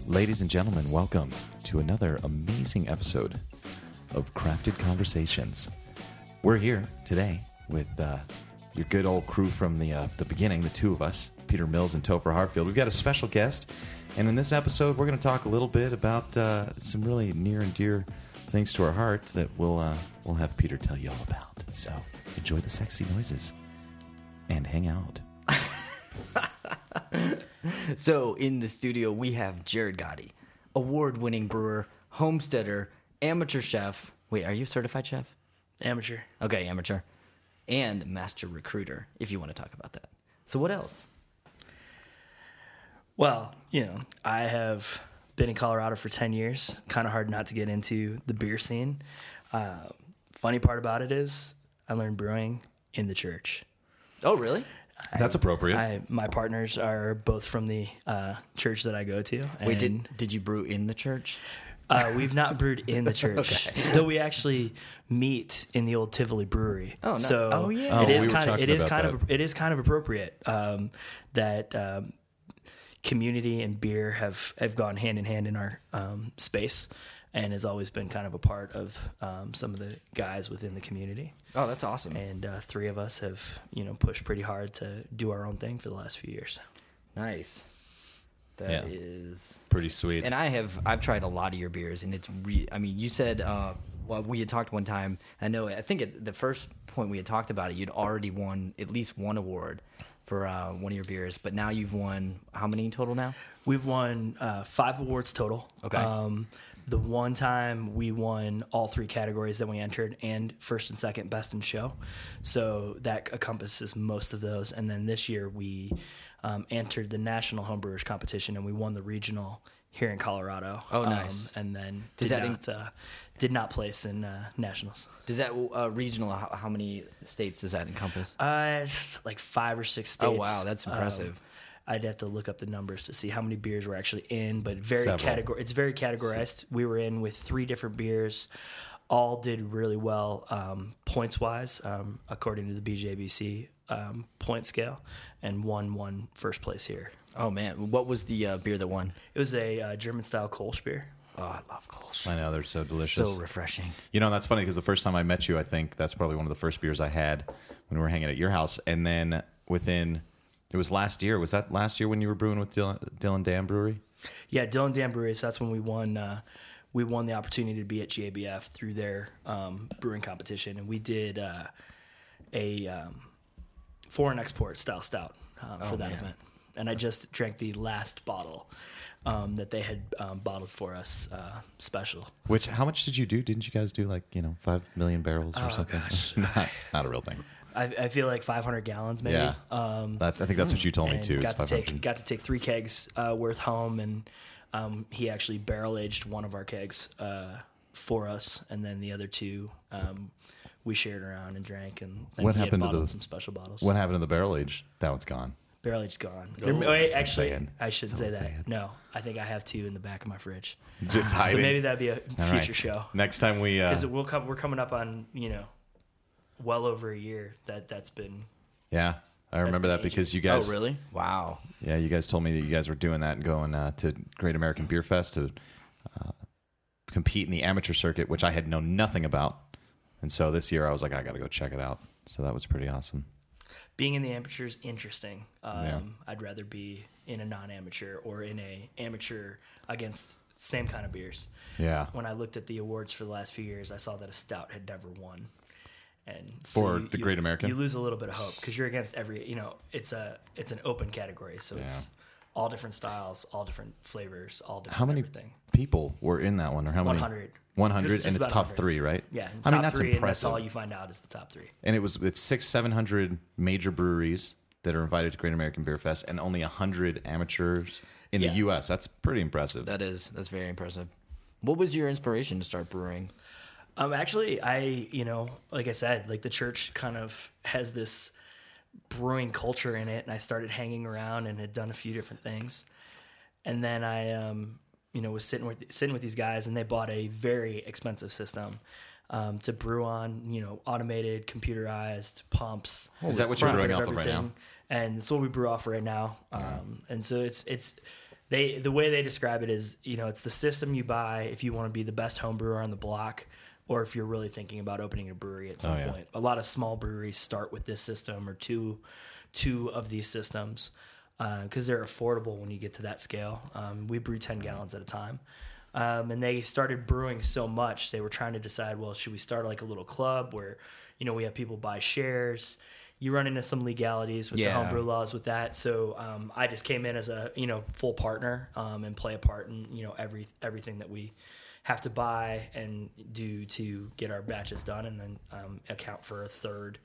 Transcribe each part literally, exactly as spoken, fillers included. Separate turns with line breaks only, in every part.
Ladies and gentlemen, welcome to another amazing episode of Crafted Conversations. We're here today with uh, your good old crew from the uh, the beginning, the two of us, Peter Mills and Topher Hartfield. We've got a special guest, and in this episode, we're going to talk a little bit about uh, some really near and dear things to our hearts that we'll uh, we'll have Peter tell you all about. So enjoy the sexy noises and hang out.
So in the studio, we have Jared Gotti, award-winning brewer, homesteader, amateur chef. Wait, are you a certified chef?
Amateur.
Okay, amateur. And master recruiter, if you want to talk about that. So what else?
Well, you know, I have been in Colorado for ten years. Kind of hard not to get into the beer scene. Uh, funny part about it is I learned brewing in the church.
Oh, really?
That's appropriate.
I, my partners are both from the uh, church that I go to. And
Wait, did did you brew in the church?
Uh, we've not brewed in the church,
Okay.
though we actually meet in the old Tivoli Brewery.
Oh, no.
So
Oh, yeah.
it
Oh,
is
we were
kind of
talking
it is
about
kind
that.
of it is kind of appropriate um, that um, community and beer have, have gone hand in hand in our um, space, and has always been kind of a part of um, some of the guys within the community.
Oh, that's awesome.
And uh, three of us have you know pushed pretty hard to do our own thing for the last few years.
Nice. That
Yeah.
is...
Pretty sweet.
And I have, I've tried a lot of your beers, and it's re- I mean, you said, uh, well, we had talked one time, I know, I think at the first point we had talked about it, you'd already won at least one award for uh, one of your beers, but now you've won how many total now?
We've won uh, five awards total.
Okay.
Um, the one time we won all three categories that we entered, and first and second best in show. So that encompasses most of those. And then this year we um, entered the National Homebrewers Competition, and we won the regional here in Colorado.
Oh, nice.
Um, and then
Does
did
that
not uh, did not place in uh, nationals.
Does that uh, regional, how, how many states does that encompass?
Uh, it's like five or six states.
Oh, wow, that's impressive.
Um, I'd have to look up the numbers to see how many beers were actually in, but very
Several.
categor- it's very categorized. We were in with three different beers, all did really well um, points wise, um, according to the B J B C um, point scale, and one won first place here.
Oh, man. What was the uh, beer that won?
It was a uh, German style Kolsch beer.
Oh, I love Kolsch.
I know, they're so delicious.
So refreshing.
You know, that's funny because the first time I met you, I think that's probably one of the first beers I had when we were hanging at your house. And then within, it was last year. Was that last year when you were brewing with Dylan, Dylan Dam Brewery?
Yeah, Dylan Dam Brewery. So that's when we won. Uh, we won the opportunity to be at G A B F through their um, brewing competition, and we did uh, a um, foreign export style stout um, for
Oh,
that
man.
event. And I just drank the last bottle um, that they had um, bottled for us, uh, special.
Which, how much did you do? Didn't you guys do like, you know, five million barrels or
Oh,
something?
gosh.
not, not a real thing.
I, I feel like five hundred gallons, maybe.
Yeah.
Um,
That, I think that's what you told me
and
too. is
got to take
500.
got to take three kegs uh, worth home, and um, he actually barrel aged one of our kegs uh, for us, and then the other two um, we shared around and drank. And then
What
he
happened to
had bottled
the-
some special bottles?
What happened to the barrel age? That one's gone.
Barrel aged gone.
Oh,
Wait,
so
actually,
sad.
I should
So
say that.
sad.
No, I think I have two in the back of my fridge.
Just hiding.
So maybe that'd be a
All
future
right.
show.
Next time we, uh,
Because we'll come, we're coming up on you know, well over a year that that's been.
yeah, I remember that
been
because you guys,
Oh, really? Wow.
yeah, you guys told me that you guys were doing that and going uh, to Great American Beer Fest to uh, compete in the amateur circuit, which I had known nothing about. And so this year I was like, I got to go check it out. So that was pretty awesome.
Being in the amateur is interesting. Um,
Yeah.
I'd rather be in a non-amateur or in a amateur against same kind of beers.
Yeah.
When I looked at the awards for the last few years, I saw that a stout had never won. And
For the Great American?
you lose a little bit of hope because you're against every. You know, it's a it's an open category, so it's all different styles, all different flavors, all different
How many
everything.
people were in that one, or how many?
one hundred.
one hundred,
Just- just
and it's
about
top
one hundred.
three, right?
Yeah,
I
top
mean that's
three, and that's
impressive.
all you find out is the top three.
And it was it's six, seven hundred major breweries that are invited to Great American Beer Fest, and only a hundred amateurs in
Yeah.
the U S. That's pretty impressive.
That is. That's very impressive. What was your inspiration to start brewing?
Um, actually, I, you know, like I said, like the church kind of has this brewing culture in it, and I started hanging around and had done a few different things. And then I, um, you know, was sitting with sitting with these guys, and they bought a very expensive system um, to brew on, you know, automated, computerized pumps.
Is that what you're
front
brewing
end
off of right now?
everything. And it's what we brew off right now. Um, and so it's it's they the way they describe it is, you know, it's the system you buy if you want to be the best home brewer on the block, or if you're really thinking about opening a brewery at some
Oh, yeah.
point. A lot of small breweries start with this system or two two of these systems because uh, they're affordable when you get to that scale. Um, we brew ten gallons at a time. Um, and they started brewing so much, they were trying to decide, well, should we start like a little club where, you know, we have people buy shares? You run into some legalities with
Yeah.
the homebrew laws with that. So um, I just came in as a, you know, full partner um, and play a part in, you know, every everything that we have to buy and do to get our batches done, and then um, account for a third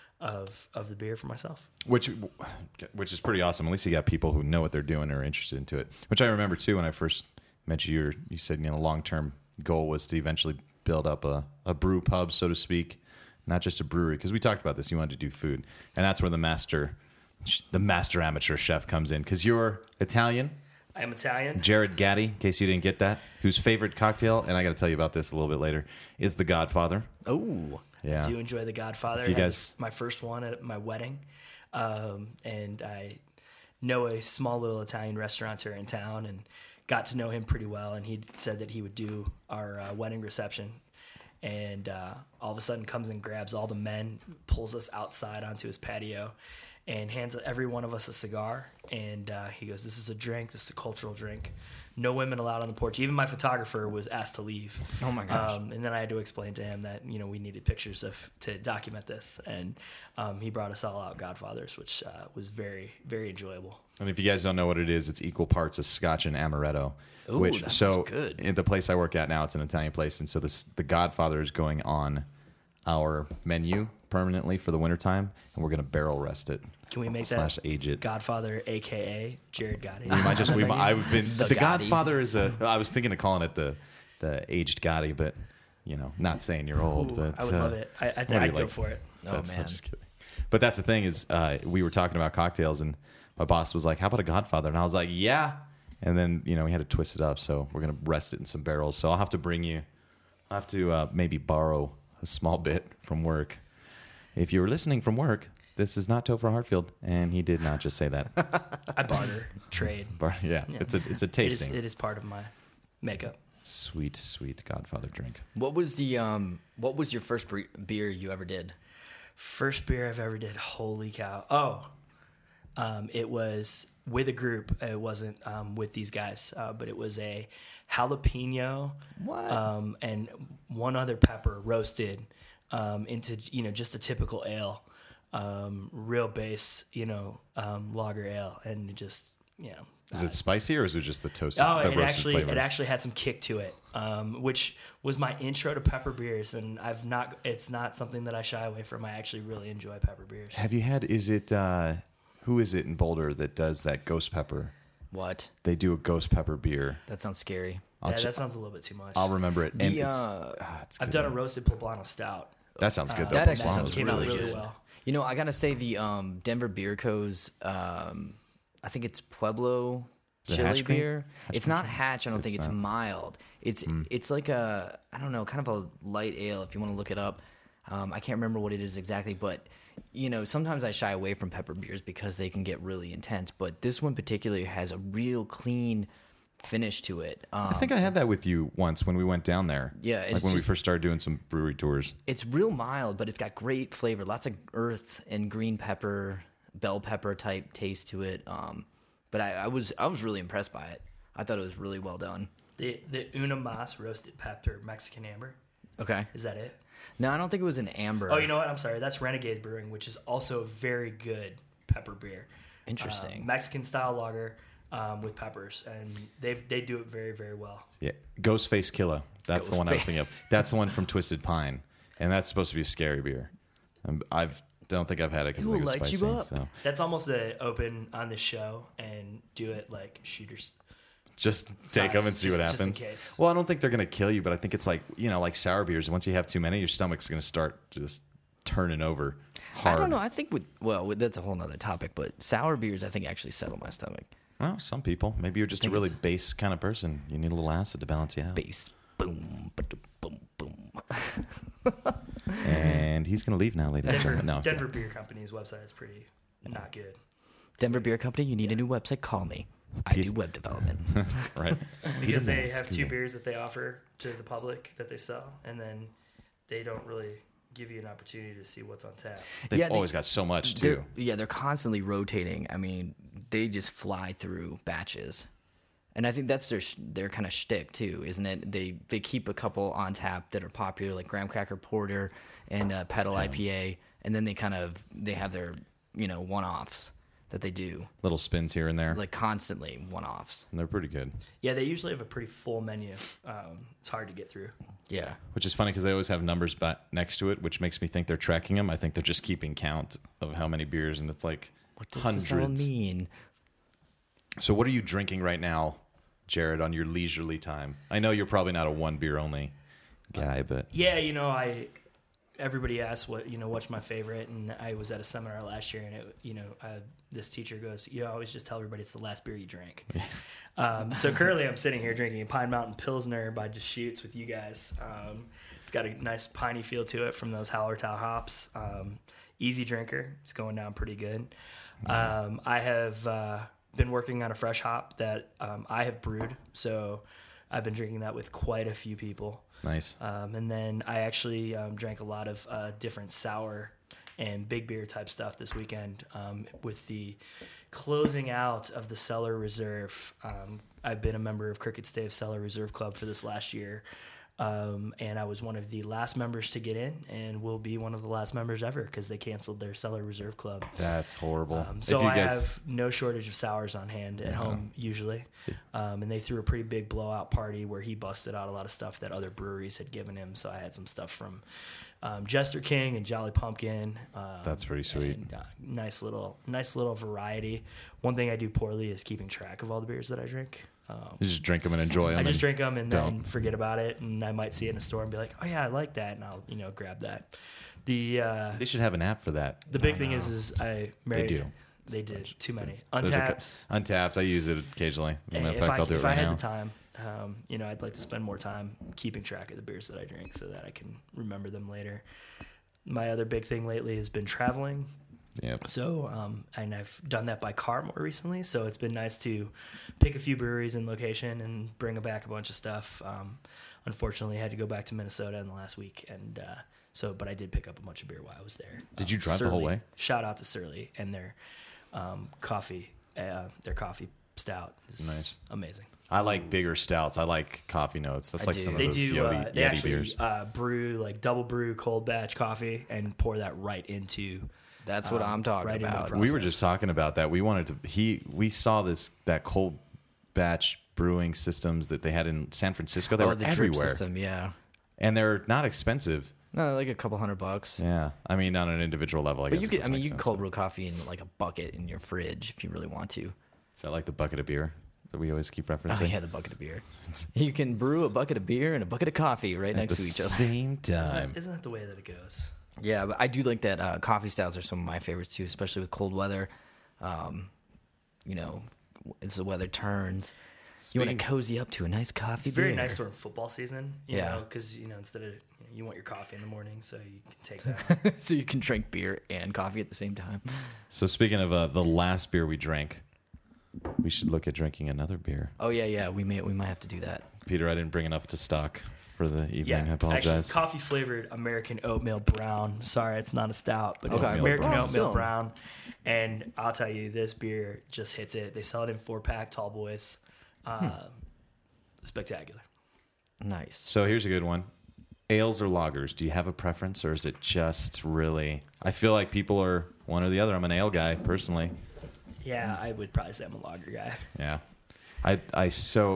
of of the beer for myself.
Which, which is pretty awesome. At least you got people who know what they're doing or are interested into it. Which I remember too when I first met you. You, you said, you know, long term goal was to eventually build up a, a brew pub, so to speak, not just a brewery. Because we talked about this. You wanted to do food, and that's where the master, the master amateur chef comes in. Because you're Italian.
I'm Italian.
Jared Gaddy, in case you didn't get that, whose favorite cocktail, and I got to tell you about this a little bit later, is the Godfather.
Oh,
Yeah.
I do enjoy The Godfather.
If you
Had
guys-
my first one at my wedding, um, and I know a small little Italian restaurateur in town, and got to know him pretty well. And he said that he would do our uh, wedding reception, and uh, all of a sudden comes and grabs all the men, pulls us outside onto his patio, and hands every one of us a cigar. And uh, he goes, "This is a drink. This is a cultural drink. No women allowed on the porch." Even my photographer was asked to leave.
Oh my gosh.
Um, and then I had to explain to him that, you know, we needed pictures of to document this. And um, he brought us all out Godfathers, which uh, was very, very enjoyable.
And if you guys don't know what it is, it's equal parts of Scotch and Amaretto.
Ooh,
which
that
so
sounds good.
at the place I work at now, it's an Italian place, and so this the Godfather is going on our menu permanently for the wintertime, and we're gonna barrel rest it.
Can we make
slash
that
age it?
Godfather, a k a. Jared Gotti?
We might just we might, I've been
The
the,
Gotti.
Godfather is a. I was thinking of calling it the the aged Gotti, but you know, not saying you're old.
Ooh,
but
I would
uh,
love it. I, I
what
think
do
I'd
you
go
like?
for it.
Oh,
That's,
man.
I'm just kidding. But that's the thing is, uh, we were talking about cocktails, and my boss was like, "How about a Godfather?" And I was like, "Yeah." And then you know we had to twist it up, so we're gonna rest it in some barrels. So I'll have to bring you. I'll have to uh, maybe borrow a small bit from work. If you were listening from work, this is not Topher Hartfield, and he did not just say that.
I barter, trade.
Bar- yeah,
Yeah.
it's a it's a
It is,
tasting.
it is part of my makeup.
Sweet, sweet Godfather drink.
what was the um? What was your first bre- beer you ever did?
First beer I've ever did. Holy cow. Oh, um, it was with a group. It wasn't um, with these guys, uh, but it was a jalapeno
What?
um, and one other pepper roasted um, into, you know, just a typical ale, um, real base, you know, um, lager ale, and it just, you know.
Is it spicy or is it just the toasted?
Oh,
the
it
roasted
actually
flavors?
it actually had some kick to it, um, which was my intro to pepper beers, and I've not. It's not something that I shy away from. I actually really enjoy pepper beers.
Have you had? Is it? Uh, who is it in Boulder that does that ghost pepper?
What?
They do a ghost pepper beer.
That sounds scary.
I'll,
Yeah,
ch-
that sounds a little bit too much.
I'll remember it. And
The,
it's,
uh,
ah, it's
I've
good.
done a roasted poblano stout.
That sounds good.
Uh,
though.
That actually
Poblano's
sounds
came
really
out really
good.
well.
You know, I gotta say the um, Denver Beer Co.'s um, I think it's Pueblo
Is it
chili
Hatch Cream?
beer.
Hatch
It's not Hatch. I don't think
It's
it's
not.
mild. It's it's like a I don't know, kind of a light ale if you want to look it up. Um, I can't remember what it is exactly, but you know, sometimes I shy away from pepper beers because they can get really intense. But this one particularly has a real clean finish to it. Um,
I think I had that with you once when we went down there.
Yeah,
like
it's
when we
just-
first started doing some brewery tours.
it's real mild, but it's got great flavor. Lots of earth and green pepper, bell pepper type taste to it. Um, but I, I was I was really impressed by it. I thought it was really well done.
The the Una Mas roasted pepper Mexican amber.
Okay.
Is that it?
No, I don't think it was an amber.
Oh, you know what? I'm sorry. That's Renegade Brewing, which is also a very good pepper beer.
Interesting.
Um, Mexican style lager um, with peppers, and they they do it very very well.
Yeah, Ghostface Killer. That's the one I was
Ghostface.
thinking of. That's the one from Twisted Pine, and that's supposed to be a scary beer. Um, I've don't think I've had it because
It
I think
will
it was
light you
spicy.
up.
So
That's almost a open on this show and do it like shooters.
just take them and see what
just- just in
happens.
case.
Well, I don't think they're gonna kill you, but I think it's like you know, like sour beers. Once you have too many, your stomach's gonna start just turning over hard.
I don't know. I think with well, with, that's a whole nother topic. But sour beers, I think actually settle my stomach.
Well, some people. Maybe you're just a
think
really
it's-
base kind of person. You need a little acid to balance you out.
Bass, boom, ba-dum, boom, boom.
And he's gonna leave now, ladies and
Denver,
gentlemen. No, I'm
Denver
kidding.
Beer Company's website is pretty not good.
Denver Beer Company, you need a new website. Call me. I do web development.
Right.
Because they
Peter
have two
Mask.
beers that they offer to the public that they sell, and then they don't really give you an opportunity to see what's on tap.
They've
Yeah, they-
always got so much
They're-
too.
Yeah, they're constantly rotating. I mean, they just fly through batches, and I think that's their sh- their kind of shtick too, isn't it? They they keep a couple on tap that are popular, like Graham Cracker Porter and uh, Pedal I P A, and then they kind of they have their you know one offs that they do
Little spins here and there.
like constantly one offs.
And they're pretty good.
Yeah, they usually have a pretty full menu. Um, it's hard to get through.
Yeah,
Which is funny because they always have numbers ba- next to it, which makes me think they're tracking them. I think they're just keeping count of how many beers, and it's like
what does
hundreds.
this all mean?
So, what are you drinking right now, Jared, on your leisurely time? I know you're probably not a one beer only guy, but
Yeah, you know, I everybody asks what you know what's my favorite, and I was at a seminar last year, and it, you know, uh, this teacher goes, "You always just tell everybody it's the last beer you drank." um, so currently, I'm sitting here drinking a Pine Mountain Pilsner by Deschutes with you guys. Um, it's got a nice piney feel to it from those Hallertau hops. Um, easy drinker. It's going down pretty good. Um, I have uh, been working on a fresh hop that um, I have brewed, so I've been drinking that with quite a few people.
nice.
Um, and then I actually um, drank a lot of uh, different sour and big beer type stuff this weekend um, with the closing out of the Cellar Reserve. Um, I've been a member of Cricket Stave Cellar Reserve Club for this last year. Um, and I was one of the last members to get in, and will be one of the last members ever because they canceled their Cellar Reserve Club.
That's horrible.
Um, so
if you
I
guys,
have no shortage of sours on hand at home usually, um, and they threw a pretty big blowout party where he busted out a lot of stuff that other breweries had given him. So I had some stuff from um, Jester King and Jolly Pumpkin. Um,
That's pretty sweet.
and, uh, nice little, nice little variety. One thing I do poorly is keeping track of all the beers that I drink. Um,
you just drink them and enjoy them.
I just
and
drink them and then
don't.
forget about it, and I might see it in a store and be like, "Oh yeah, I like that," and I'll you know grab that. The uh,
They should have an app for that.
the big thing is, is I married.
do.
They did too many
There's a cou-
Untapped.
Untapped. I use it occasionally. As a matter of
If
fact,
I,
I'll do it
if
right
I had
now.
the time, um, you know, I'd like to spend more time keeping track of the beers that I drink so that I can remember them later. My other big thing lately has been traveling.
Yep.
So, um, and I've done that by car more recently. So it's been nice to pick a few breweries in location and bring back a bunch of stuff. Um, unfortunately, I had to go back to Minnesota in the last week, and uh, so, but I did pick up a bunch of beer while I was there.
Did
Um,
you drive the whole
Surly-
way?
Shout out to Surly and their um, coffee, uh, their coffee stout is
Nice.
amazing.
I like bigger stouts. I like coffee notes. That's
I
like
do.
some of
They
those
do.
Yeti,
Uh, they
Yeti
actually
beers.
uh, brew like double brew cold batch coffee and pour that right into.
That's what
Um,
I'm talking
right into the
about.
pro-
We were
process.
just talking about that. We wanted to. He. We saw this that cold batch brewing systems that they had in San Francisco. They
oh,
were
the drip
everywhere,
system, yeah.
and they're not expensive.
No, like a couple hundred bucks.
Yeah, I mean on an individual level. I
But
guess
you
it
could, I
doesn't
mean,
make
you can
sense,
cold
but-
brew coffee in like a bucket in your fridge if you really want to.
Is that like the bucket of beer that we always keep
Oh
referencing?
yeah, the bucket of beer. You can brew a bucket of beer and a bucket of coffee right
At
next
the
to each other.
same time.
Isn't that the way that it goes?
Yeah, but I do like that uh, coffee stouts are some of my favorites too, especially with cold weather. Um, you know, as the weather turns, you want
Speaking-
to cozy up to a nice coffee.
It's very
beer.
nice during football season, you
Yeah.
know, because you know instead of you, know, you want your coffee in the morning, so you can take that.
so you can drink beer and coffee at the same time.
So speaking of uh, the last beer we drank, we should look at drinking another beer.
Oh yeah, yeah, we may we might have to do that.
Peter, I didn't bring enough to stock for the evening.
yeah,
I
actually,
apologize.
coffee flavored American oatmeal brown. Sorry, it's not a stout, but
Okay,
American
brown
oatmeal
still.
brown. And I'll tell you, this beer just hits it. They sell it in four pack, tall boys. Uh, Spectacular.
Nice.
So here's a good one. Ales or lagers? Do you have a preference, or is it just really? I feel like people are one or the other. I'm an ale guy personally.
Yeah, I would probably say I'm a lager guy.
Yeah, I I so.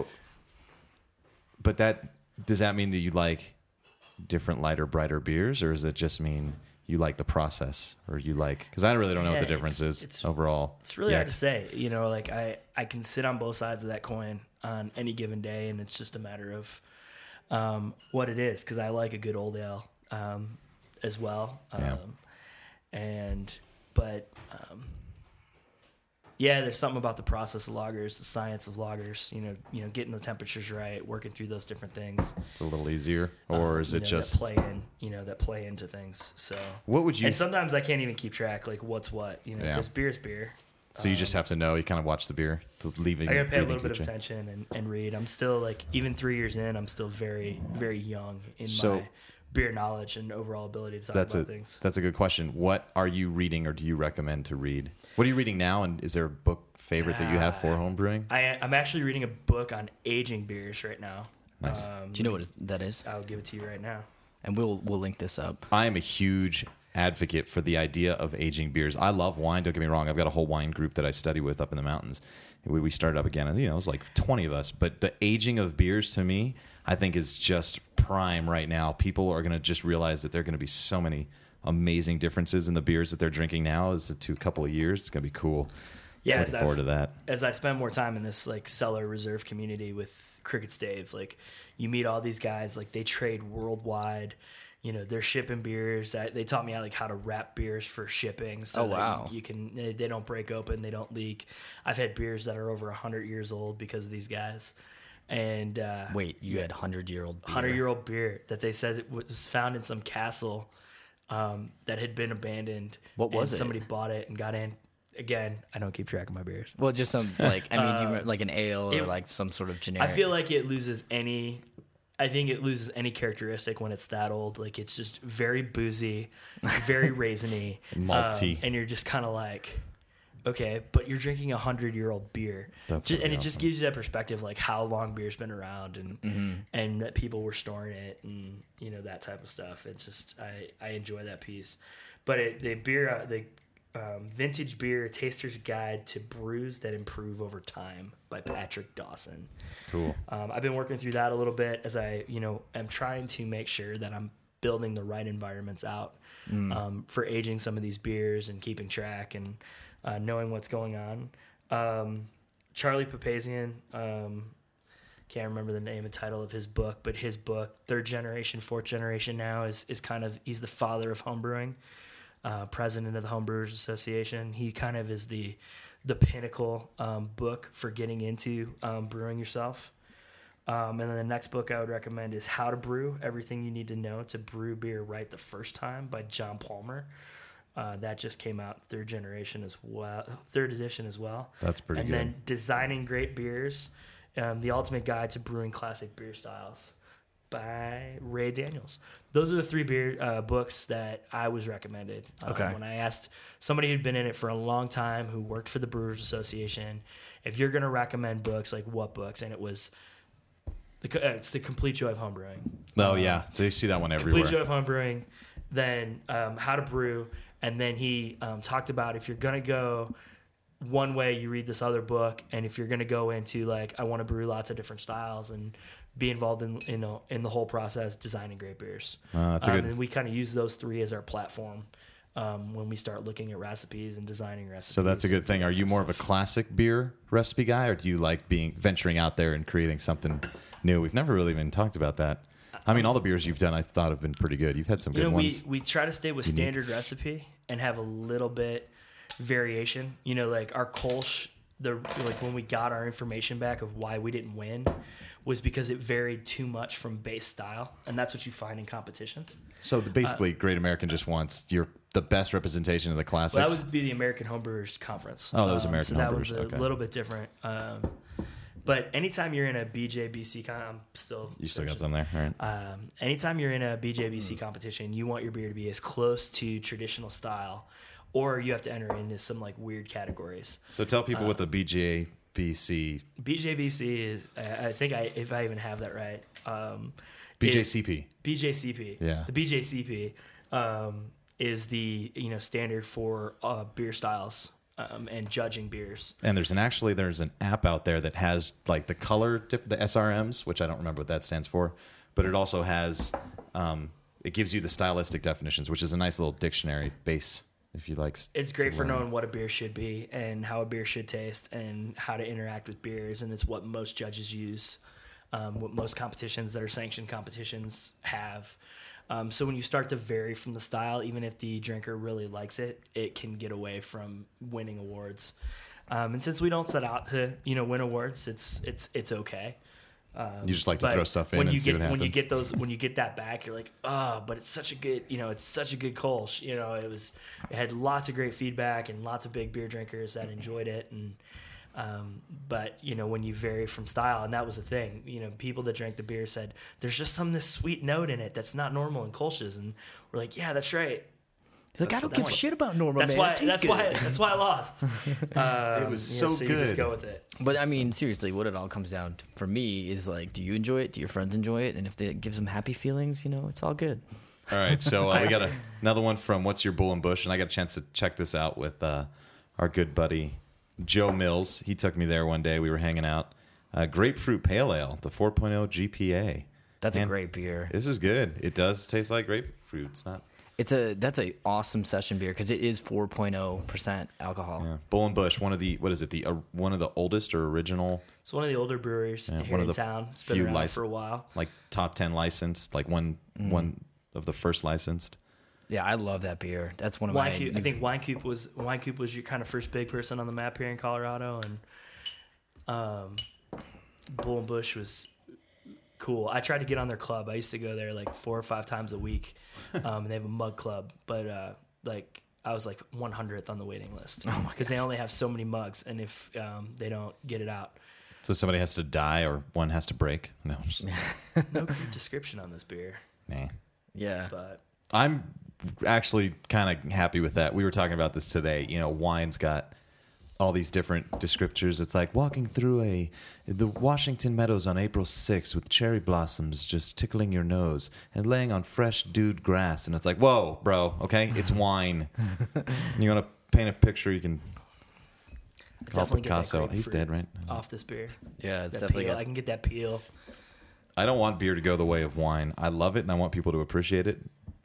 But that does that mean that you like different lighter, brighter beers, or does it just mean you like the process, or you like? Because I really don't know what
Yeah,
the difference
it's-
is
it's-
overall.
It's really
yet.
hard to say. You know, like I, I can sit on both sides of that coin on any given day, and it's just a matter of um, what it is. Because I like a good old ale um, as well. Um,
Yeah.
And but um, yeah, there's something about the process of lagers, the science of lagers. You know, you know, getting the temperatures right, working through those different things.
It's a little easier, or
um,
is
you
it
know,
just?
that play in? You know, that play into things. So
What would you?
and sometimes I can't even keep track, like what's what. You know,
Yeah.
because beer is beer.
So you just have to know. You kind of watch the beer to leave it.
I gotta pay a little bit of attention and, and read. I'm still like, even three years in, I'm still very, very young in
So-
my beer knowledge and overall ability to talk
That's a
about things.
that's a good question. What are you reading, or do you recommend to read? What are you reading now, and is there a book favorite that you have for home brewing?
I, I'm actually reading a book on aging beers right now.
Nice.
Um,
Do you know what that is?
I'll give it to you right now.
And we'll we'll link this up.
I am a huge advocate for the idea of aging beers. I love wine. Don't get me wrong. I've got a whole wine group that I study with up in the mountains. We, we started up again, and you know, it was like twenty of us. But the aging of beers, to me, I think is just prime right now. People are going to just realize that there are going to be so many amazing differences in the beers that they're drinking now as to a couple of years. It's going to be cool.
Yeah,
Looking
as
forward
I've-
to that.
As I spend more time in this like cellar reserve community with Cricket Stave, like you meet all these guys, like they trade worldwide. You know, they're shipping beers. I, they taught me how, like how to wrap beers for shipping. So
Oh,
that
wow.
You can they, they don't break open, they don't leak. I've had beers that are over a hundred years old because of these guys. And uh,
Wait, you had hundred year old
hundred year old beer that they said it was found in some castle um, that had been abandoned.
What was
and
it?
Somebody bought it and got in. Again, I don't keep track of my beers.
Well, just some like I mean, do you remember, like an ale or
it-
like some sort of generic?
I feel like it loses any. I think it loses any characteristic when it's that old. Like it's just very boozy, very raisiny,
Malty.
um, and you're just kind of like, okay, but you're drinking a hundred year old beer,
That's
Ju-
really
and it just
awesome.
gives you that perspective, like how long beer's been around, and
Mm-hmm.
and that people were storing it, and you know that type of stuff. It's just I I enjoy that piece, but it, the beer uh, the um, Vintage Beer Taster's Guide to Brews That Improve Over Time by Patrick Dawson.
Cool.
Um, I've been working through that a little bit as I, you know, am trying to make sure that I'm building the right environments out um, for aging some of these beers and keeping track and uh, knowing what's going on. Um, Charlie Papazian, um, can't remember the name and title of his book, but his book, third generation, fourth generation now, is is kind of, he's the father of homebrewing. Uh, president of the Homebrewers Association. He kind of is the the pinnacle um, book for getting into um, brewing yourself. Um, and then the next book I would recommend is How to Brew: Everything You Need to Know to Brew Beer Right the First Time by John Palmer. Uh, that just came out third generation as well, third edition as well.
That's pretty
and
good.
then Designing Great Beers: um, The Ultimate Guide to Brewing Classic Beer Styles by Ray Daniels. Those are the three beer uh, books that I was recommended. Um,
Okay.
When I asked somebody who'd been in it for a long time, who worked for the Brewers Association, if you're going to recommend books, like what books? And it was the co- uh, it's the Complete Joy of Homebrewing.
Oh yeah, they see that one everywhere.
Complete Joy of Homebrewing. Then um, How to Brew, and then he um, talked about if you're going to go one way, you read this other book, and if you're going to go into like I want to brew lots of different styles and be involved in you know in the whole process, designing great beers.
Uh, that's a
um,
good.
And we kind of use those three as our platform um, when we start looking at recipes and designing recipes.
So that's a good
and
thing. Are you more of a
stuff.
classic beer recipe guy, or do you like being venturing out there and creating something new? We've never really even talked about that. I mean, all the beers you've done, I thought have been pretty good. You've had some
You
good
know,
ones.
we we try to stay with
Unique.
standard recipe and have a little bit variation. You know, like our Kolsch, the like when we got our information back of why we didn't win was because it varied too much from base style, and that's what you find in competitions.
So the, basically, Great American just wants your the best representation of the classics.
Well, that would be the American Homebrewers Conference.
Oh, that was
Um,
American
so that
Homebrewers,
was a
okay.
little bit different. Um, but anytime you're in a B J B C con, I'm still
you still got
searching.
some there, all right?
Um, anytime you're in a B J B C competition, you want your beer to be as close to traditional style, or you have to enter into some like weird categories.
So tell people what the B J B C,
B J B C is, I I think I if I even have that right, um,
B J
is-
C P.
B J C P.
Yeah.
The B J C P um, is the you know standard for uh, beer styles um, and judging beers.
And there's an actually there's an app out there that has like the color diff- the S R Ms, which I don't remember what that stands for, but it also has um, it gives you the stylistic definitions, which is a nice little dictionary base if you like. s-
It's great
to
for
learn.
knowing what a beer should be and how a beer should taste and how to interact with beers, and it's what most judges use, um, what most competitions that are sanctioned competitions have. Um, so when you start to vary from the style, even if the drinker really likes it, it can get away from winning awards. Um, and since we don't set out to you know win awards, it's it's it's okay. Um,
You just like to
but
throw stuff in
when
and
you
see
get
what
when you
happens.
get those when you get that back, you're like, oh, but it's such a good, you know, it's such a good Kolsch. You know, it was it had lots of great feedback and lots of big beer drinkers that enjoyed it. And um, but you know, when you vary from style, and that was the thing, you know, people that drank the beer said there's just some this sweet note in it that's not normal in Kolsch's, and we're like, yeah, that's right.
He's like, I don't give a shit about normal,
That's
man.
why.
It tastes
That's
good.
why. That's why I lost. Um,
It was
you know,
so
so You just
good.
go with it.
But I mean, seriously, what it all comes down to for me is like, do you enjoy it? Do your friends enjoy it? And if it gives them happy feelings, you know, it's all good.
All right, so uh, we got a, another one from What's Your Bull and Bush, and I got a chance to check this out with uh, our good buddy Joe Mills. He took me there one day. We were hanging out. Uh, Grapefruit Pale Ale, the four point oh G P A.
That's
Man,
a great beer.
This is good. It does taste like grapefruit. It's not.
It's a that's a awesome session beer because it is four point oh percent alcohol.
Yeah. Bull and Bush, one of the what is it? The uh, one of the oldest or original,
It's one of the older breweries
Yeah,
here
one of
in
the
town. It's been
few
around
lic-
for a while.
like top ten licensed, like one one of the first licensed.
Yeah, I love that beer. That's one of
Wine
my.
Coop, I think Wine Coop was Wine Coop was your kind of first big person on the map here in Colorado, and um, Bull and Bush was cool. I tried to get on their club. I used to go there like four or five times a week, um, and they have a mug club. But uh, like I was like one hundredth on the waiting list because they only have so many mugs, and if um, they don't get it out,
So somebody has to die or one has to break. No, just,
no good description on this beer.
nah.
Yeah.
But
I'm actually kind of happy with that. We were talking about this today. You know, wine's got all these different descriptors. It's like walking through a the Washington Meadows on April sixth with cherry blossoms just tickling your nose and laying on fresh dewed grass. And it's like, whoa, bro, okay? It's wine. You want to paint a picture, you can call
definitely get that
Picasso. He's
grapefruit
dead, right?
off this beer.
Yeah, it's
That
definitely
peel,
got.
I can get that peel.
I don't want beer to go the way of wine. I love it, and I want people to appreciate it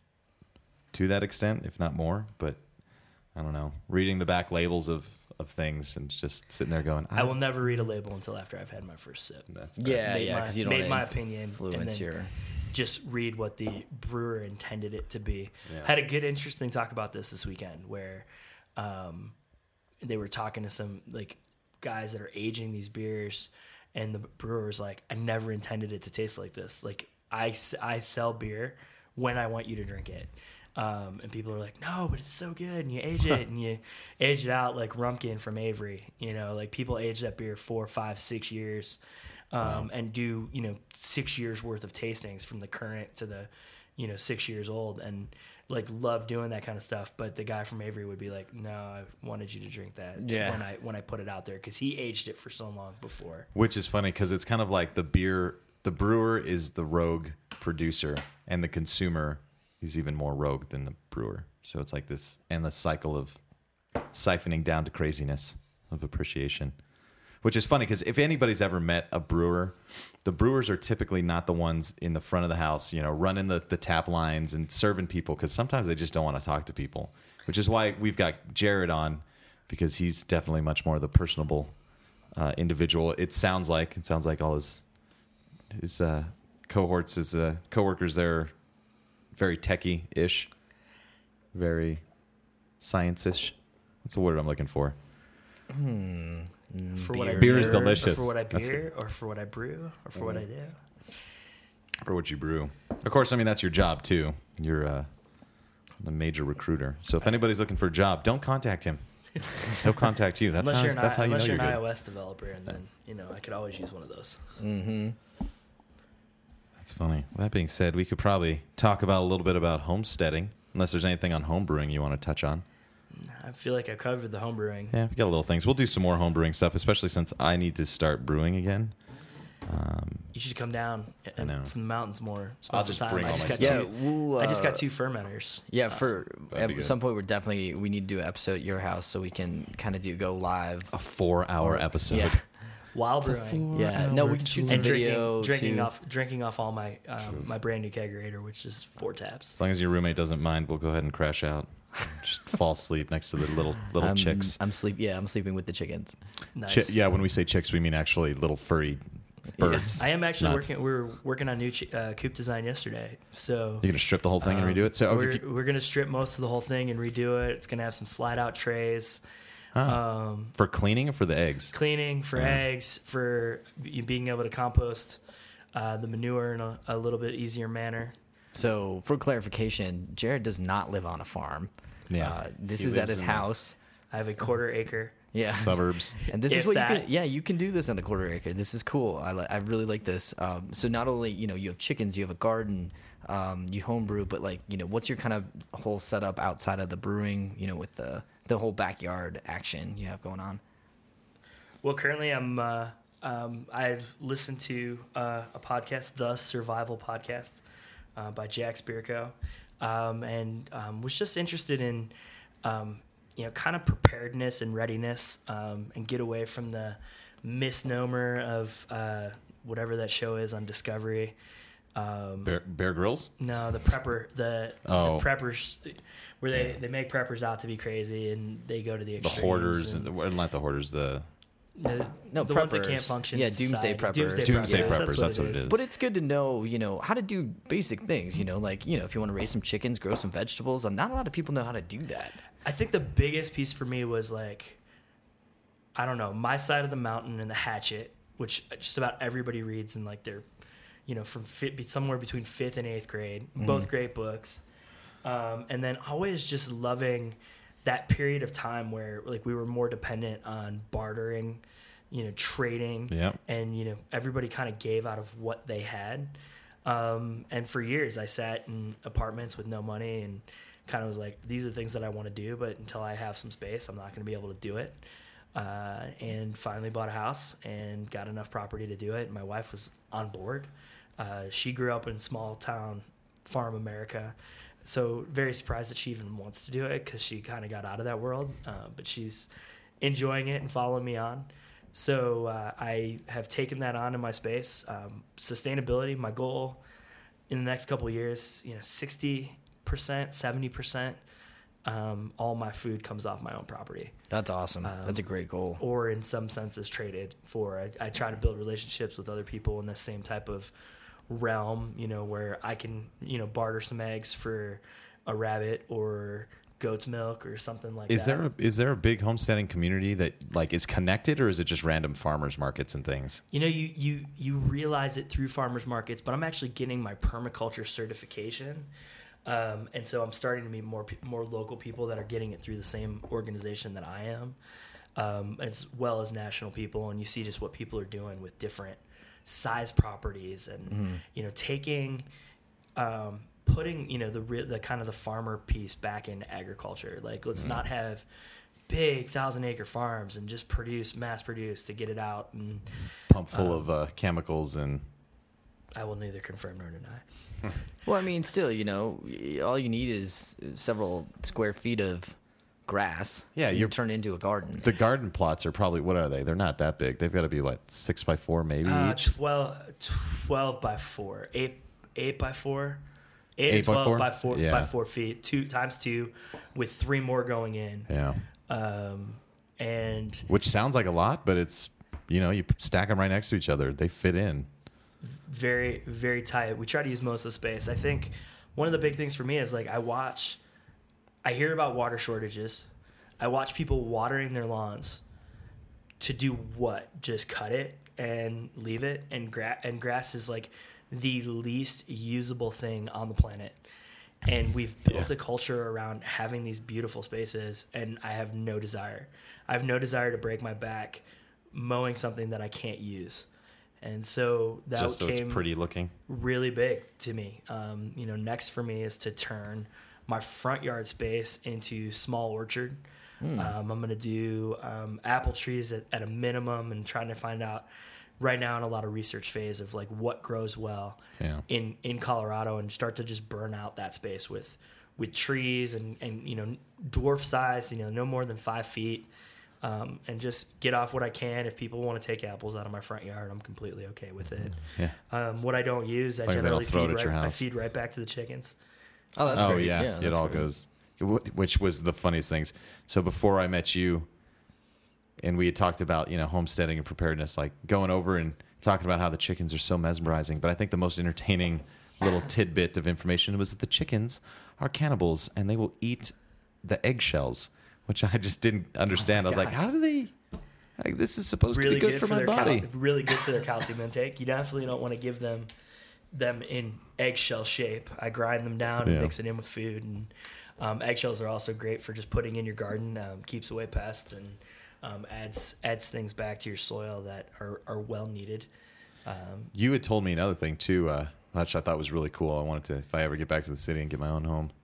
to that extent, if not more. But I don't know. Reading the back labels of, of things and just sitting there going,
I will never read a label until after I've had my first sip.
That's
Yeah,
Made
yeah,
my-
because you don't
made
wanna
my opinion, and
influence
then-
your.
Just read what the brewer intended it to be.
Yeah.
Had a good, interesting talk about this this weekend where um, they were talking to some like guys that are aging these beers, and the brewer was like, "I never intended it to taste like this. Like I, s- I sell beer when I want you to drink it." Um, and people are like, "No, but it's so good." And you age it, and you age it out like Rumpkin from Avery. You know, like people age that beer four, five, six years. Um, and do, you know, six years worth of tastings from the current to the, you know, six years old, and like love doing that kind of stuff. But the guy from Avery would be like, "No, I wanted you to drink that
Yeah.
when I when I put it out there because he aged it for so long before."
Which is funny because it's kind of like the beer, the brewer is the rogue producer, and the consumer is even more rogue than the brewer. So it's like this endless cycle of siphoning down to craziness of appreciation. Which is funny because if anybody's ever met a brewer, the brewers are typically not the ones in the front of the house, you know, running the, the tap lines and serving people because sometimes they just don't want to talk to people. Which is why we've got Jared on because he's definitely much more the personable uh, individual. It sounds like it sounds like all his his uh, cohorts, his uh, coworkers, they're very techie ish, very science-ish. What's the word I'm looking for?
Hmm.
For what I
Beer is
beer,
delicious.
For what I
That's
beer, or for what I brew, or for what I do.
For what you brew. Of course, I mean, that's your job, too. You're uh, the major recruiter. So if anybody's looking for a job, don't contact him. He'll contact you. That's
unless
how,
you're an,
that's how you know
unless
you're
you're an
good.
iOS developer, and then you know I could always use one of those.
Mm-hmm.
That's funny. With that being said, we could probably talk about a little bit about homesteading, unless there's anything on home brewing you want to touch on.
I feel like I covered the home brewing.
Yeah, we got little things. We'll do some more home brewing stuff, especially since I need to start brewing again. Um,
You should come down and,
know.
from the mountains more. Spend
I'll
some
just
time.
bring
I
all
just
my
got
stuff.
two.
Yeah, we'll,
I just got
uh,
two fermenters.
Yeah, for
that'd be
at
good.
some point we're definitely we need to do an episode at your house so we can kind of do go live.
a four-hour episode.
Yeah,
While brewing
yeah. No, we can shoot some
and drinking,
video.
drinking
to,
off, drinking off all my um, my brand new kegerator, which is four taps.
As long as your roommate doesn't mind, we'll go ahead and crash out. Just fall asleep next to the little little
I'm,
chicks.
I'm sleep. Yeah, I'm sleeping with the chickens.
Nice.
Chi- yeah, when we say chicks, we mean actually little furry birds.
I am actually
Not-
working. We were working on new ch- uh, coop design yesterday, so
You're gonna strip the whole thing and
um,
redo it. So
we're,
if you,
we're gonna strip most of the whole thing and redo it. It's gonna have some slide out trays. Um,
For cleaning or for the eggs?
cleaning, for
Yeah.
eggs, for you being able to compost uh, the manure in a, a little bit easier manner.
So, for clarification, Jared does not live on a farm.
Yeah.
Uh, this
He
is at
lives
his
in the
house.
I have a quarter acre.
Yeah.
Suburbs.
And this is
If
what
that.
you can, yeah, you can do this on a quarter acre. This is cool. I, li- I really like this. Um, so not only, you know, you have chickens, you have a garden, um, you homebrew, but like, you know, what's your kind of whole setup outside of the brewing, you know, with the, the whole backyard action you have going on?
Well, currently I'm, uh, um, I've listened to uh, a podcast, The Survival Podcast uh, by Jack Spirko, um, and um, was just interested in, um, you know, kind of preparedness and readiness, um, and get away from the misnomer of uh, whatever that show is on Discovery. Um,
Bear, Bear Grylls?
no, the prepper, the,
Oh.
the preppers, where they, they make preppers out to be crazy and they go to the
The
extremes.
hoarders,
and-
and, well, not the hoarders, the
the,
No,
the ones that
preppers.
can't function.
Yeah,
in
doomsday
society.
preppers.
Doomsday
preppers.
preppers, that's what it is.
But it's good to know, you know, how to do basic things, you know, like, you know, if you want to raise some chickens, grow some vegetables. And not a lot of people know how to do that.
I think the biggest piece for me was like, I don't know, My Side of the Mountain and The Hatchet, which just about everybody reads in like their, you know, from fit, somewhere between fifth and eighth grade. Both great books. Um, and then always just loving that period of time where like we were more dependent on bartering, you know, trading,
Yep.
and you know everybody kind of gave out of what they had. Um, and for years, I sat in apartments with no money and kind of was like, these are the things that I want to do, but until I have some space, I'm not going to be able to do it. Uh, and finally bought a house and got enough property to do it. My wife was on board. Uh, she grew up in small town farm America. So very surprised that she even wants to do it because she kind of got out of that world. Uh, but she's enjoying it and following me on. So uh, I have taken that on in my space. Um, sustainability, my goal in the next couple of years, you know, sixty percent, seventy percent, um, all my food comes off my own property.
That's awesome.
Um,
That's a great goal.
Or in some senses traded for. I, I try to build relationships with other people in the same type of realm, you know, where I can, you know, barter some eggs for a rabbit or goat's milk or something like
Is
that.
there a, is there a big homesteading community that like is connected, or is it just random farmers markets and things?
You know, you, you, you realize it through farmers markets, but I'm actually getting my permaculture certification. Um, and so I'm starting to meet more pe- more local people that are getting it through the same organization that I am, um, as well as national people. And you see just what people are doing with different size properties and,
Mm-hmm.
you know, taking, um, putting, you know, the re- the kind of the farmer piece back into agriculture. Like, let's not have big thousand acre farms and just produce, mass produce to get it out. And
Pump full of uh, chemicals and
I will neither confirm nor deny.
Well, I mean, still, you know, y- all you need is several square feet of grass.
Yeah,
you
you're-
turn it into a garden.
the garden plots are probably, what are they? They're not that big. They've got to be what, six by four maybe
Uh,
each.
twelve, twelve by four, eight, eight by four, eight,
Eight
and
by
twelve
four?
by four
Yeah.
by four feet, two times two, with three more going in.
Yeah,
Um, and
which sounds like a lot, but it's, you know, you stack them right next to each other. They fit in.
very, very tight. We try to use most of the space. I think one of the big things for me is like I watch, I hear about water shortages. I watch people watering their lawns to do what? Just cut it and leave it. And, gra- and grass is like the least usable thing on the planet. And we've built
Yeah.
a culture around having these beautiful spaces, and I have no desire. I have no desire to break my back mowing something that I can't use. And so that
Just so
came
it's pretty looking.
really big to me. Um, you know, next for me is to turn my front yard space into small orchard. Um, I'm going to do um, apple trees at, at a minimum, and trying to find out right now in a lot of research phase of like what grows well
Yeah.
in, in Colorado, and start to just burn out that space with, with trees and, and, you know, dwarf size, you know, no more than five feet. Um, and just get off what I can. If people want to take apples out of my front yard, I'm completely okay with it.
Yeah.
Um, what I don't use, I
long as they
generally
don't throw it
feed
at
right,
your
I
house.
feed right back to the chickens.
oh, that's
Oh
great.
yeah, it
that's
all
great.
goes. Wh- Which was the funniest things. So before I met you, and we had talked about, you know, homesteading and preparedness, like going over and talking about how the chickens are so mesmerizing. But I think the most entertaining little tidbit of information was that the chickens are cannibals and they will eat the eggshells, which I just didn't understand.
Oh
I was like,
gosh.
how do they? Like, this is supposed
Really
to be good, for, my
their
body.
Cal- really good for their calcium intake. You definitely don't want to give them them in eggshell shape. I grind them down and
Yeah.
mix it in with food. And um, eggshells are also great for just putting in your garden. Um, keeps away pests and um, adds adds things back to your soil that are, are well needed. Um,
You had told me another thing too, uh, which I thought was really cool. I wanted to, if I ever get back to the city and get my own home,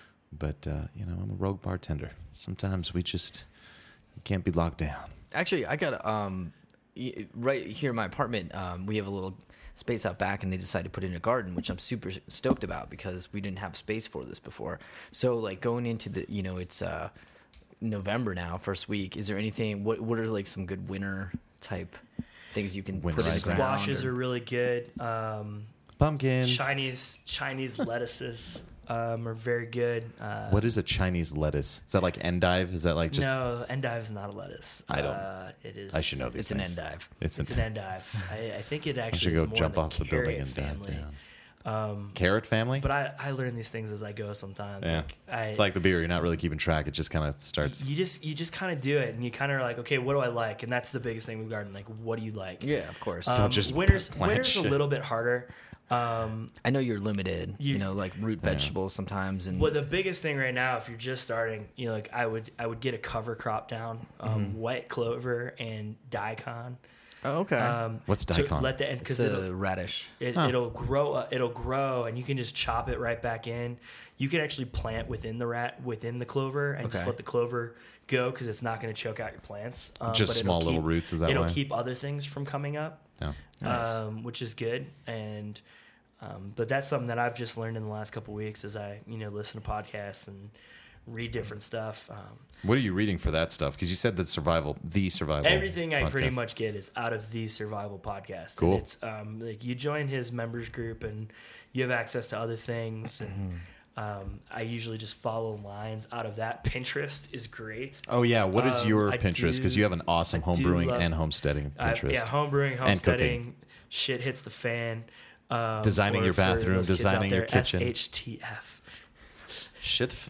but uh, you know, I'm a rogue bartender. Sometimes we just can't be locked down.
Actually, I got um, y- right here in my apartment. Um, we have a little space out back, and they decided to put in a garden, which I'm super stoked about because we didn't have space for this before. So, like going into the, you know, it's uh, November now, first week. Is there anything? What What are like some good winter type things you can
Winter
put in the
Winterizing.
ground?
squashes
or-
are really good. Um,
Pumpkins.
Chinese Chinese lettuces um, are very good. Uh,
What is a Chinese lettuce? Is that like endive? Is that like just?
no, endive is not a lettuce.
I don't-
Uh, it is.
I should know these
It's an
things.
endive.
It's,
It's
an,
an endive. I, I think it
I
actually
should
is
go
more
jump
the
off the building
carrot
and dive
family.
down.
Um,
Carrot family?
but I, I learn these things as I go sometimes.
Yeah.
Like I,
It's like the beer. You're not really keeping track. It just kind of starts.
you just you just kind of do it, and you kind of are like, okay, what do I like? And that's the biggest thing with garden. Like, what do you like?
Yeah, of course.
Um,
just
winter's
plant
winter's
shit.
a little bit harder. Um,
I know you're limited. You,
You-
know, like root vegetables sometimes, and
Well, the biggest thing right now, if you're just starting, you know, like I would, I would get a cover crop down, um,
Mm-hmm.
white clover and daikon.
oh, okay.
Um,
What's
to
daikon?
Let the end
it's
because
a
it'll
radish.
it,
Huh.
it'll grow. Uh, it'll grow, and you can just chop it right back in. You can actually plant within the rat within the clover, and just
Okay.
let the clover go because it's not going to choke out your plants. Um,
Just
but it'll
small little
keep-
roots, is that
It'll
why?
keep other things from coming up.
No.
Nice.
um, which is good. And um, but that's something that I've just learned in the last couple of weeks as I you know listen to podcasts and read different stuff. Um,
What are you reading for that stuff? Because you said that survival, the survival.
everything I pretty
podcast.
much get is out of the Survival Podcast.
Cool.
And it's um, like you join his members group and you have access to other things. And um, I usually just follow lines out of that. Pinterest is great.
Oh yeah, what is
Um,
your
I
Pinterest? Because
do-
you have an awesome
I
home
do
brewing
love-
and homesteading
I-
Pinterest.
yeah, home brewing,
cooking.
homesteading, shit hits the fan. Um,
Designing
or
your
for
bathroom,
those kids out
designing your
there,
kitchen.
S H T F.
Shit. f-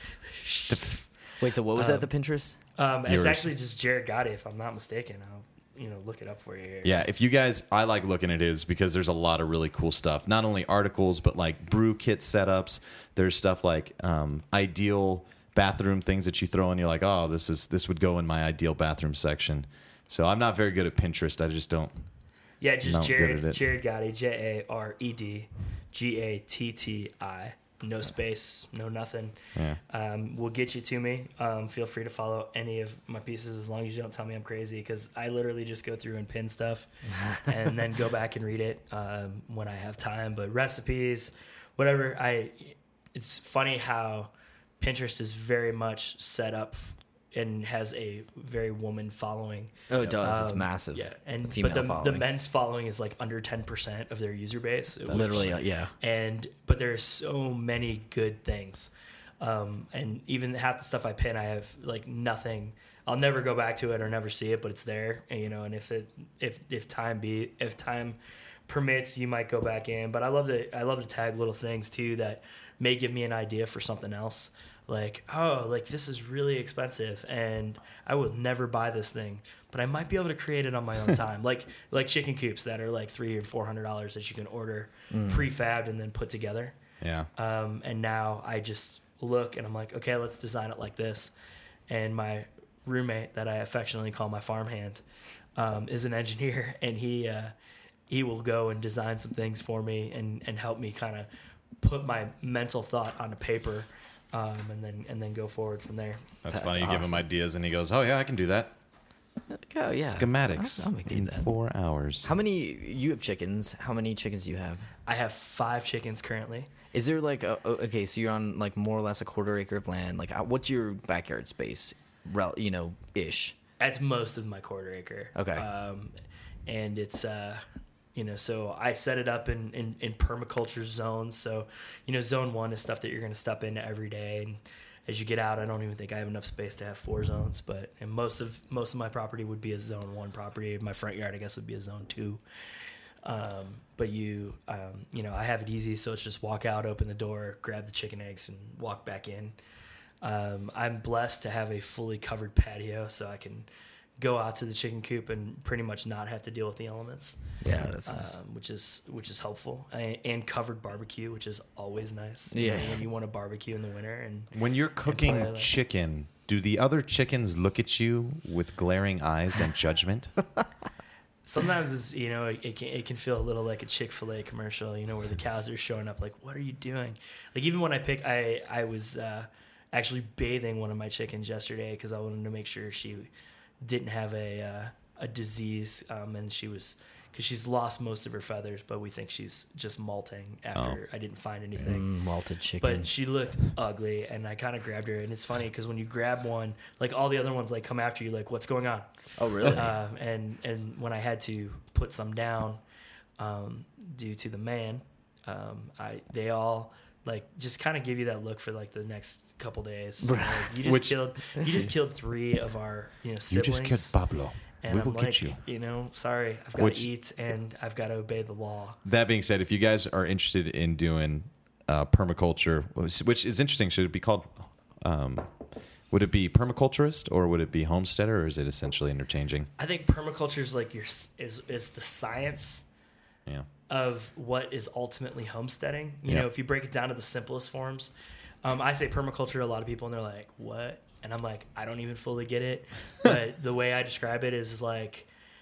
Shit. f-
Wait, so what was
um,
that? The Pinterest?
Um,
Yours.
it's actually just Jared Gotti, if I'm not mistaken. I'll you know look it up for you here.
Yeah, if you guys, I like looking at his because there's a lot of really cool stuff. Not only articles, but like brew kit setups. There's stuff like um, ideal bathroom things that you throw in. You're like, oh, this is this would go in my ideal bathroom section. So I'm not very good at Pinterest. I just don't.
Yeah, just
Not good at
Jared
it.
Jared Gotti, J A R E D G A T T I. No space, no nothing.
Yeah.
Um, will get you to me. Um, feel free to follow any of my pieces as long as you don't tell me I'm crazy because I literally just go through and pin stuff and then go back and read it um, when I have time. But recipes, whatever. I. It's funny how Pinterest is very much set up and has a very woman following.
Oh, it does. it's
Um,
massive.
Yeah, and
female
but the, the
following.
men's following is like under ten percent of their user base. It was-
Literally, uh, yeah.
and but there's so many good things, um, and even half the stuff I pin, I have like nothing. I'll never go back to it or never see it, but it's there, and, you know. And if it if if time be if time permits, you might go back in. But I love to I love to tag little things too that may give me an idea for something else. Like, oh, like this is really expensive and I would never buy this thing, but I might be able to create it on my own time. Like like chicken coops that are like three or four hundred dollars that you can order prefabbed and then put together.
Yeah.
Um, and now I just look and I'm like, okay, let's design it like this. And my roommate that I affectionately call my farmhand um, is an engineer, and he uh, he will go and design some things for me and, and help me kind of put my mental thought onto paper, um, and then and then go forward from there.
That's,
That's
funny. You give him
awesome.
ideas, and he goes, "Oh yeah, I can do that."
Oh, yeah.
Schematics
I'll, I'll make
in
that.
four hours.
How many? You have chickens. How many chickens do you have?
I have five chickens currently.
Is there like a, o- okay? So you're on like more or less a quarter acre of land. Like, uh, what's your backyard space? Rel, you know, ish.
That's most of my quarter acre.
Okay.
Um, and it's, uh, you know, so I set it up in, in, in permaculture zones. So, you know, zone one is stuff that you're going to step into every day. And as you get out, I don't even think I have enough space to have four zones. But and most of most of my property would be a zone one property. My front yard, I guess, would be a zone two. Um, but you, um, you know, I have it easy. So it's just walk out, open the door, grab the chicken eggs, and walk back in. Um, I'm blessed to have a fully covered patio, so I can go out to the chicken coop and pretty much not have to deal with the elements.
Yeah, that's nice.
Um, which is which is helpful, and, and covered barbecue, which is always nice.
Yeah.
You know, when you want to barbecue in the winter, and
When you're cooking
play like-
chicken, do the other chickens look at you with glaring eyes and judgment?
sometimes it's you know it, it can it can feel a little like a Chick-fil-A commercial, you know, where the cows are showing up like, what are you doing? Like even when I pick, I I was uh, actually bathing one of my chickens yesterday because I wanted to make sure she didn't have a uh, a disease, um, and she was because she's lost most of her feathers, but we think she's just molting after I didn't find anything.
Mm, malted chicken.
But she looked ugly, and I kind of grabbed her. And it's funny because when you grab one, like all the other ones, like come after you, like what's going on?
Oh, really?
Um, and and when I had to put some down, um, due to the man, um, I they all like just kind of give you that look for like the next couple days. Like, you just
Which-
killed you just killed three of our you know
You
siblings.
just killed Pablo.
And
We
I'm
will
like,
get you.
You know, sorry, I've got
Which-
to eat and I've got to obey the law.
That being said, if you guys are interested in doing uh, permaculture, which is interesting, should it be called? Um, would it be permaculturist or would it be homesteader, or is it essentially interchanging?
I think permaculture is like your s- is is the science
Yeah.
of what is ultimately homesteading. You
Yeah.
know, if you break it down to the simplest forms, um, I say permaculture to a lot of people, and they're like, "What?" And I'm like, I don't even fully get it. But the way I describe it is like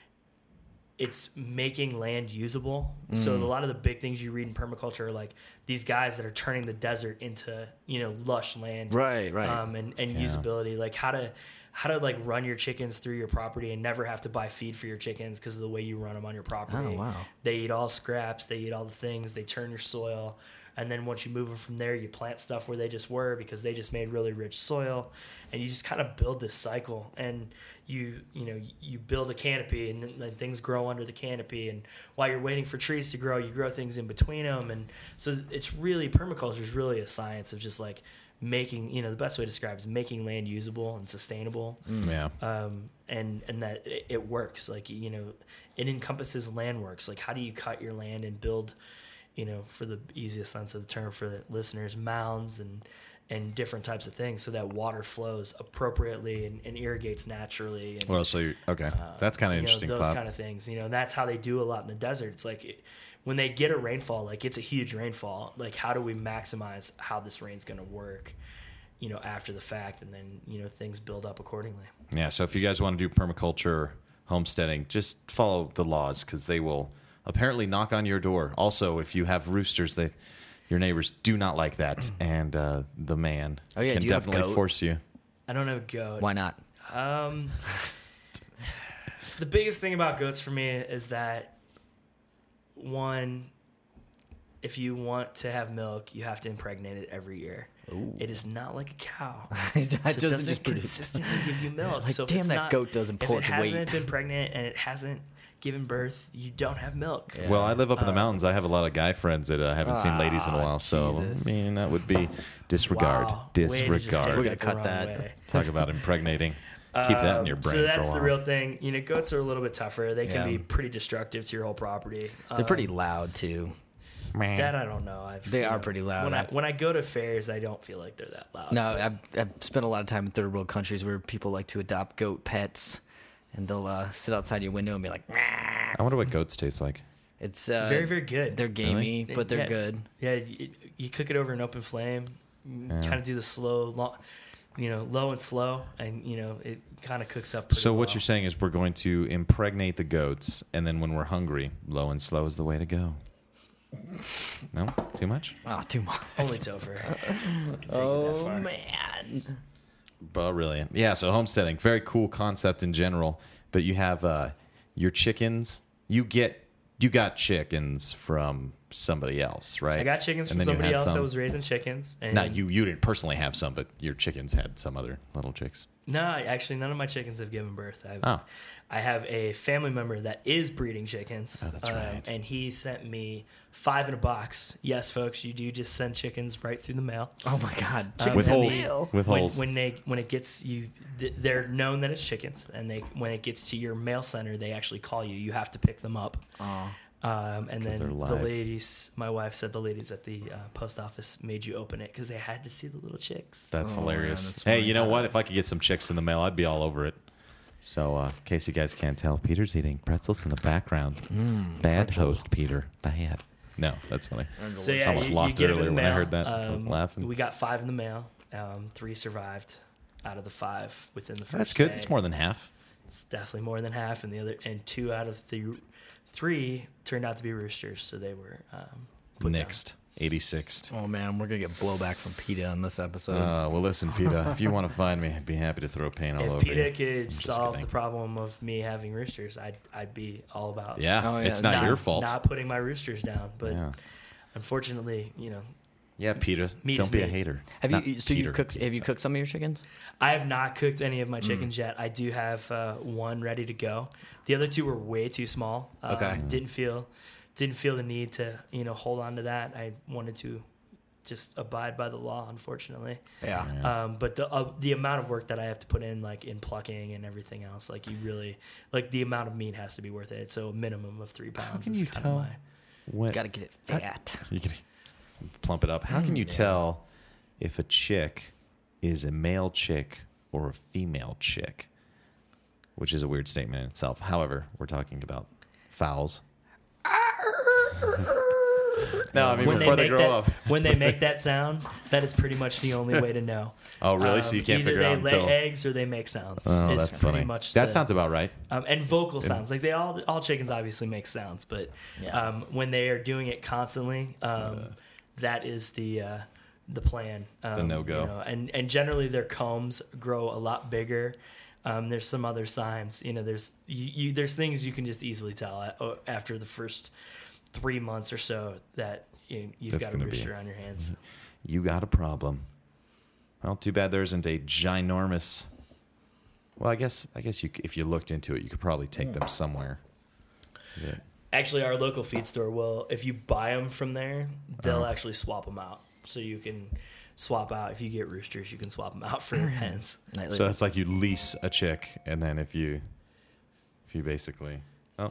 it's making land usable. Mm. So a lot of the big things you read in permaculture are like these guys that are turning the desert into, you know, lush land.
Right, right.
Um, and, and
Yeah.
usability, like how to how to like run your chickens through your property and never have to buy feed for your chickens because of the way you run them on your property.
Oh, wow.
They eat all scraps. They eat all the things. They turn your soil. And then once you move them from there, you plant stuff where they just were because they just made really rich soil. And you just kind of build this cycle. And you you know, you build a canopy and then things grow under the canopy. And while you're waiting for trees to grow, you grow things in between them. And so it's really, permaculture is really a science of just like making, you know, the best way to describe it is making land usable and sustainable.
Mm. Yeah.
Um, and, and that it, it works. Like, you know, it encompasses land works. Like how do you cut your land and build, you know, for the easiest sense of the term for the listeners, mounds and and different types of things so that water flows appropriately and, and irrigates naturally. And,
Well, so you're, okay, that's kind of
you know,
interesting.
those
thought.
kind of things. You know, that's how they do a lot in the desert. It's like it, when they get a rainfall, like it's a huge rainfall. Like how do we maximize how this rain's going to work, you know, after the fact, and then, you know, things build up accordingly.
Yeah, so if you guys want to do permaculture homesteading, just follow the laws because they will apparently knock on your door. Also, if you have roosters, they your neighbors do not like that, and uh, the man
Oh, yeah,
can
do you have
definitely
goat?
force you.
I don't have a goat.
Why not?
Um, the biggest thing about goats for me is that, one, if you want to have milk, you have to impregnate it every year.
Ooh.
It is not like a cow.
It
So it
doesn't
doesn't
just produce-
consistently give you milk.
Like,
so if
damn,
it's
that
not,
goat doesn't pull
if it
its
hasn't
weight.
been pregnant and it hasn't given birth, you don't have milk.
Yeah.
Well, I live up in the
Uh,
mountains. I have a lot of guy friends that uh, haven't seen ladies in a
Ah,
while. So,
Jesus.
I mean, that would be disregard.
Wow. Way to just take
Disregard.
We're gonna
it the
cut
wrong
that.
way.
Talk about impregnating. Keep that in your
Um,
brain
So that's
for a
the
while.
real thing. You know, goats are a little bit tougher. They can
Yeah.
be pretty destructive to your whole property.
They're pretty
Um,
loud too.
That I don't know. I've,
They
you
are
know,
pretty loud.
When I
I've-
when I go to fairs, I don't feel like they're that loud.
No,
but-
I've, I've spent a lot of time in third world countries where people like to adopt goat pets, and they'll uh, sit outside your window and be like, "Meow."
I wonder what goats taste like.
It's uh,
very very good.
They're gamey,
Really?
but they're
Yeah.
good.
Yeah, you, you cook it over an open flame.
Yeah.
Kind of do the slow, long, you know, low and slow, and you know it kind of cooks up. Pretty
So what
well.
you're saying is we're going to impregnate the goats, and then when we're hungry, low and slow is the way to go. No? Too much?
Oh, too much.
Only Topher. can take it that
Oh
far.
man.
Brilliant. Yeah, so homesteading, very cool concept in general. But you have uh, your chickens. You get you got chickens from somebody else, right?
I got chickens
And
from
then you
somebody
had
else
some-
that was raising chickens. And
Not you. You didn't personally have some, but your chickens had some other little chicks.
No, actually, none of my chickens have given birth. I've,
Oh.
I have a family member that is breeding chickens.
Oh, that's right.
And he sent me five in a box. Yes, folks, you do just send chickens right through the mail.
Oh my god.
Um,
Chickens
With
in
holes.
mail.
With
when,
holes.
when they when it gets you, th- they're known that it's chickens, and they when it gets to your mail center, they actually call you. You have to pick them up.
Oh.
Um, and then
they're
the
live.
ladies, my wife said the ladies at the uh, post office made you open it because they had to see the little chicks.
That's
Oh,
hilarious.
man, that's
hey,
funny.
you know what? If I could get some chicks in the mail, I'd be all over it. So, uh, in case you guys can't tell, Peter's eating pretzels in the background.
Mm,
Bad
pretzel.
host, Peter. Bad. No, that's funny.
So
I
yeah,
almost
you,
lost
you
it
get 'em in
earlier
the
when I
mail.
heard that. I was
Um,
laughing.
We got five in the mail. Um, three survived out of the five within the first.
That's good.
day.
That's more than half.
It's definitely more than half, and the other and two out of the three turned out to be roosters, so they were um, put down.
Nixed. eighty-sixth.
Oh man, we're gonna get blowback from PETA on this episode.
Uh, well, listen, PETA, if you want to find me, I'd be happy to throw paint all
If
over
PETA
you.
could
just
solve
kidding.
the problem of me having roosters, I'd I'd be all about.
Yeah,
Oh, yeah,
it's not
not-
your fault.
Not putting my roosters down, but
yeah.
unfortunately, you know,
Yeah, Peter,
Meat
don't
is
be a
meat.
hater.
have
Not
you? So
Peter.
you cooked? Have you cooked some of your chickens?
I have not cooked any of my
Mm.
chickens yet. I do have uh, one ready to go. The other two were way too small. Um,
Okay.
Didn't feel didn't feel the need to you know hold on to that. I wanted to just abide by the law, unfortunately.
Yeah.
Yeah.
Um, but the uh, the amount of work that I have to put in, like in plucking and everything else, like you really like the amount of meat has to be worth it. So a minimum of three pounds.
can
is
you
kind
tell?
Of my,
What?
Got to get it
How-
fat.
You can plump it up. How can you
Yeah.
tell if a chick is a male chick or a female chick? Which is a weird statement in itself. However, we're talking about fowls. No, I mean
when
before they,
make
grow
that,
up.
when they make that sound, that is pretty much the only way to know.
Oh, really? So you can't
either
figure
they
out
lay
until.
eggs or they make sounds.
Oh,
it's
that's
pretty
funny.
much
That
the-
sounds about right.
Um, and vocal sounds, like they all all chickens obviously make sounds, but
Yeah.
um, when they are doing it constantly, um, that is the uh, the plan. Um,
The no-go.
you know, and and generally their combs grow a lot bigger. Um, there's some other signs, you know. There's you, you there's things you can just easily tell at, uh, after the first three months or so that you, you've
That's
got a
gonna be-
rooster on your hands.
You got a problem. Well, too bad there isn't a ginormous. Well, I guess I guess you c- if you looked into it, you could probably take them somewhere. Yeah.
Actually, our local feed store will, if you buy them from there, they'll
Oh.
actually swap them out. So you can swap out, if you get roosters, you can swap them out for hens.
Nightly.
So it's like you lease a chick, and then if you, if you basically, oh,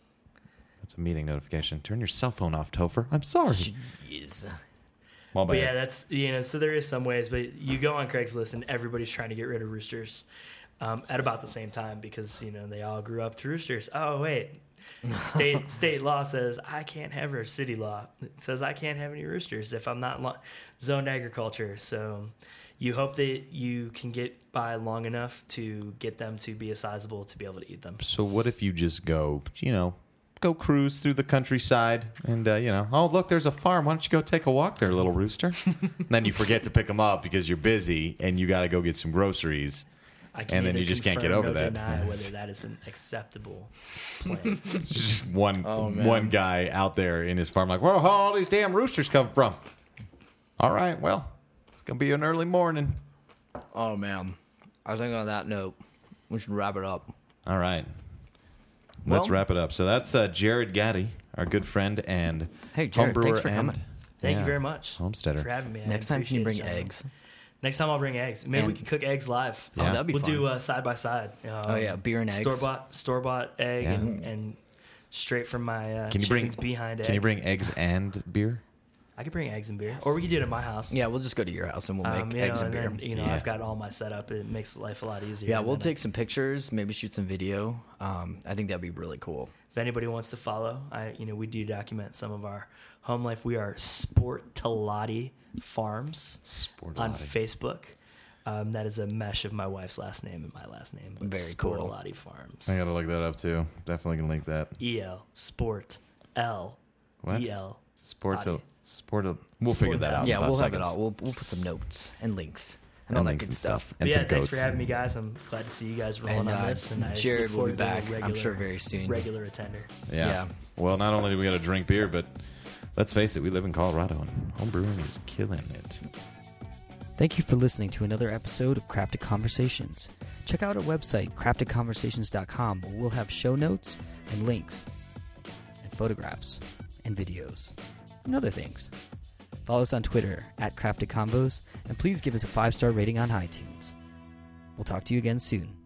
that's a meeting notification. Turn your cell phone off, Topher. I'm sorry.
Jeez.
Well,
But yeah, that's, you know, so there is some ways, but you go on Craigslist and everybody's trying to get rid of roosters um, at about the same time because, you know, they all grew up to roosters. Oh, wait. State state law says I can't have, or city law says I can't have any roosters if I'm not lo- zoned agriculture. So you hope that you can get by long enough to get them to be a sizable to be able to eat them.
So what if you just go, you know, go cruise through the countryside, and uh, you know, oh look, there's a farm. Why don't you go take a walk there, little rooster? And then you forget to pick them up because you're busy, and you got to go get some groceries.
I can
And then
neither
you just can't get
confirm
over
nor
that.
deny whether that is an acceptable plan.
It's just one
Oh, man.
one guy out there in his farm, like, where how all these damn roosters come from? All right, well, it's gonna be an early morning.
Oh man. I think on that note, we should wrap it up.
All right, let's
Well-
wrap it up. So that's uh, Jared Gaddy, our good friend and
Hey, Jared,
homebrewer
thanks for
and-
coming.
Thank
yeah,
you very much
homesteader.
for having me. I
Next time, can you bring
appreciate it, gentlemen.
eggs?
Next time I'll bring eggs. Maybe we
And-
can cook eggs live.
Yeah.
Oh, that'd be
we'll
fun.
do uh, side by side. Um,
Oh, yeah, beer and eggs.
Store bought, store bought egg,
Yeah.
and, and straight from my uh,
Can you bring
chicken's behind egg.
Can you bring eggs and beer?
I could bring eggs and beer, or we could do it at my house.
Yeah, we'll just go to your house and we'll make
Um, you
eggs
know,
and beer.
then, you know,
Yeah.
I've got all my setup. It makes life a lot easier.
Yeah,
And
we'll
then,
take some pictures, maybe shoot some video. Um, I think that'd be really cool.
If anybody wants to follow, I you know we do document some of our home life. We are Sportalati Farms
Sport
on Facebook. Um, that is a mesh of my wife's last name and my last name. But
Very cool.
Sportalati Farms.
I gotta look that up too. Definitely gonna link that.
E L Sport L
What?
E L.
Sport
Adi.
Sport. We'll figure that out. in
Yeah,
five
we'll have
seconds.
it all. We'll, we'll put some notes and links and,
And
all that
links
good
and
stuff.
stuff.
But
And
yeah,
some
thanks
goats.
for having me, guys. I'm glad to see you guys rolling
And,
on
uh,
this. And I
Jared
look
will
forward
be
to a
back, I'm
Regular,
sure, very soon.
Regular attender.
Yeah.
Yeah.
Well, not only do we got to drink beer, but let's face it, we live in Colorado, and homebrewing is killing it.
Thank you for listening to another episode of Crafted Conversations. Check out our website, crafted conversations dot com, where we'll have show notes and links, and photographs, and videos, and other things. Follow us on Twitter at Crafted Convos, and please give us a five-star rating on iTunes. We'll talk to you again soon.